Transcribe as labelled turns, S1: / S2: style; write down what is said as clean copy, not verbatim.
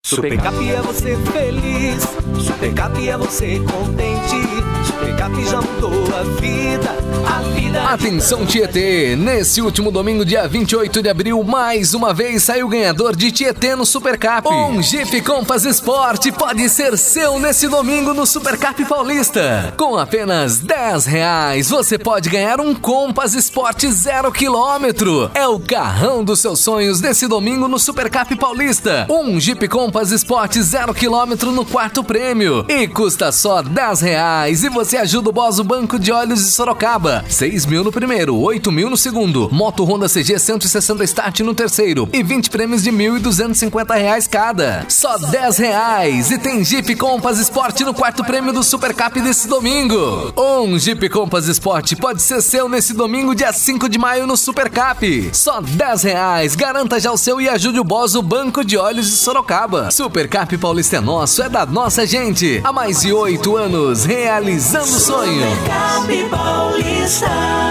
S1: Supercap é você feliz, Supercap é você contente, Supercap já mudou a vida.
S2: Atenção Tietê, nesse último domingo, dia 28 de abril, mais uma vez saiu o ganhador de Tietê no Supercap. Um Jeep Compass Sport pode ser seu nesse domingo no Supercap Paulista. Com apenas R$10, você pode ganhar um Compass Sport 0 km. É o carrão dos seus sonhos nesse domingo no Supercap Paulista. Um Jeep Compass Sport 0 km no quarto prêmio. E custa só R$10 e você ajuda o Bozo Banco de Olhos de Sorocaba. 6.000 no primeiro, 8.000 no segundo. Moto Honda CG 160 Start no terceiro. E 20 prêmios de R$1.250 cada. Só R$10 e tem Jeep Compass Sport no quarto prêmio do Supercap desse domingo. Um Jeep Compass Sport pode ser seu nesse domingo, dia 5 de maio no Supercap. Só R$10. Garanta já o seu e ajude o Bozo Banco de Olhos de Sorocaba. Supercap Paulista é nosso, é da nossa gente. Há mais de 8 anos realizando o sonho.
S1: Supercap Paulista.